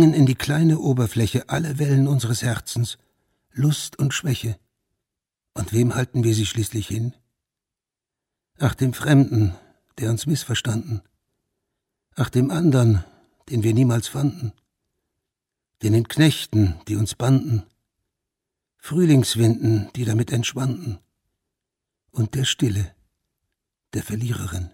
in die kleine Oberfläche alle Wellen unseres Herzens, Lust und Schwäche. Und wem halten wir sie schließlich hin? Ach, dem Fremden, der uns missverstanden. Ach, dem andern, den wir niemals fanden. Den Knechten, die uns banden. Frühlingswinden, die damit entschwanden. Und der Stille, der Verliererin.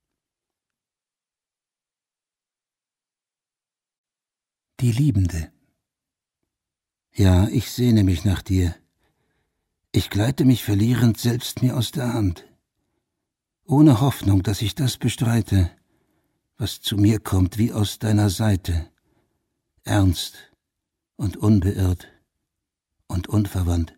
Die Liebende. Ja, ich sehne mich nach dir. Ich gleite mich verlierend selbst mir aus der Hand. Ohne Hoffnung, dass ich das bestreite, was zu mir kommt wie aus deiner Seite. Ernst und unbeirrt und unverwandt.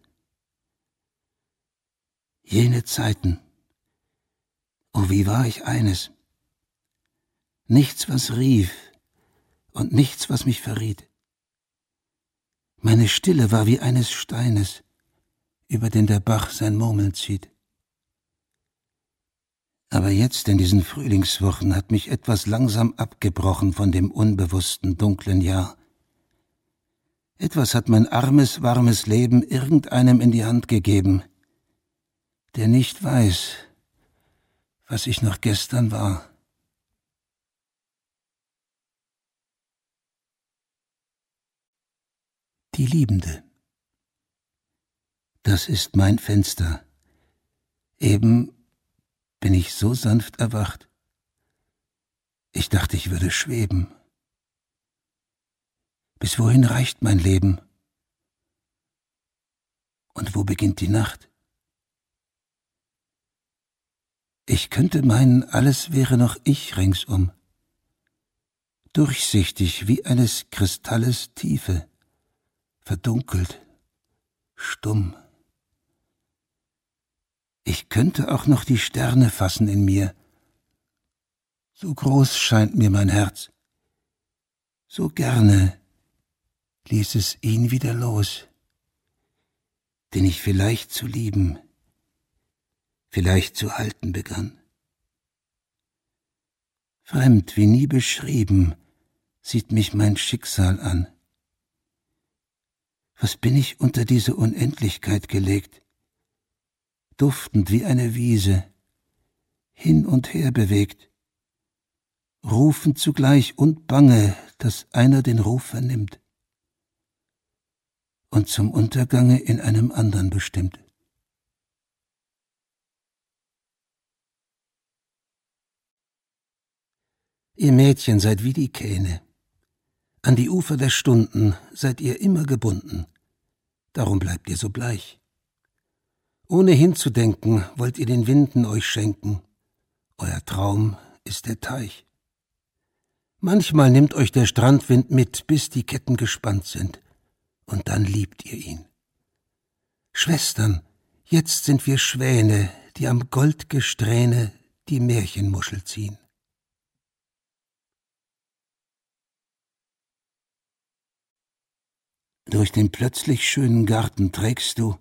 Jene Zeiten, oh, wie war ich eines. Nichts, was rief, und nichts, was mich verriet. Meine Stille war wie eines Steines, über den der Bach sein Murmeln zieht. Aber jetzt in diesen Frühlingswochen hat mich etwas langsam abgebrochen von dem unbewussten, dunklen Jahr. Etwas hat mein armes, warmes Leben irgendeinem in die Hand gegeben, der nicht weiß, was ich noch gestern war. Die Liebende. Das ist mein Fenster. Eben bin ich so sanft erwacht. Ich dachte, ich würde schweben. Bis wohin reicht mein Leben? Und wo beginnt die Nacht? Ich könnte meinen, alles wäre noch ich ringsum. Durchsichtig wie eines Kristalles Tiefe. Verdunkelt, stumm. Ich könnte auch noch die Sterne fassen in mir. So groß scheint mir mein Herz. So gerne ließ es ihn wieder los, den ich vielleicht zu lieben, vielleicht zu halten begann. Fremd wie nie beschrieben sieht mich mein Schicksal an. Was bin ich unter diese Unendlichkeit gelegt, duftend wie eine Wiese, hin und her bewegt, rufend zugleich und bange, dass einer den Ruf vernimmt und zum Untergange in einem andern bestimmt. Ihr Mädchen seid wie die Kähne. An die Ufer der Stunden seid ihr immer gebunden, darum bleibt ihr so bleich. Ohne hinzudenken wollt ihr den Winden euch schenken, euer Traum ist der Teich. Manchmal nimmt euch der Strandwind mit, bis die Ketten gespannt sind, und dann liebt ihr ihn. Schwestern, jetzt sind wir Schwäne, die am Goldgesträhne die Märchenmuschel ziehen. Durch den plötzlich schönen Garten trägst du,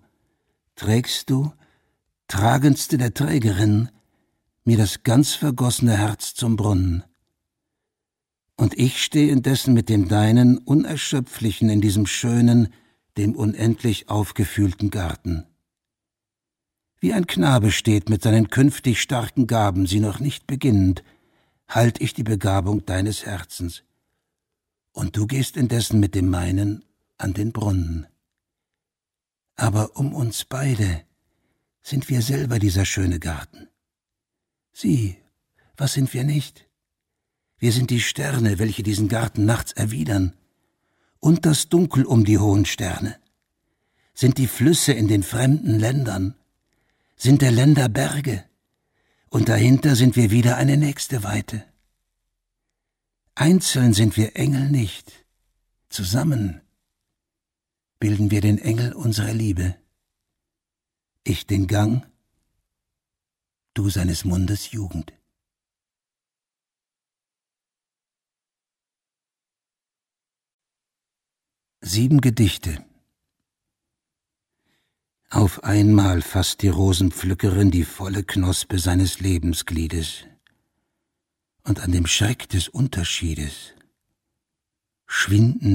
tragendste der Trägerin, mir das ganz vergossene Herz zum Brunnen. Und ich steh indessen mit dem Deinen Unerschöpflichen in diesem schönen, dem unendlich aufgefühlten Garten. Wie ein Knabe steht mit seinen künftig starken Gaben, sie noch nicht beginnend, halt ich die Begabung deines Herzens. Und du gehst indessen mit dem meinen an den Brunnen. Aber um uns beide sind wir selber dieser schöne Garten. Sieh, was sind wir nicht? Wir sind die Sterne, welche diesen Garten nachts erwidern, und das Dunkel um die hohen Sterne, sind die Flüsse in den fremden Ländern, sind der Länder Berge, und dahinter sind wir wieder eine nächste Weite. Einzeln sind wir Engel nicht, zusammen bilden wir den Engel unserer Liebe. Ich den Gang, du seines Mundes Jugend. Sieben Gedichte. Auf einmal fasst die Rosenpflückerin die volle Knospe seines Lebensgliedes, und an dem Schreck des Unterschiedes schwinden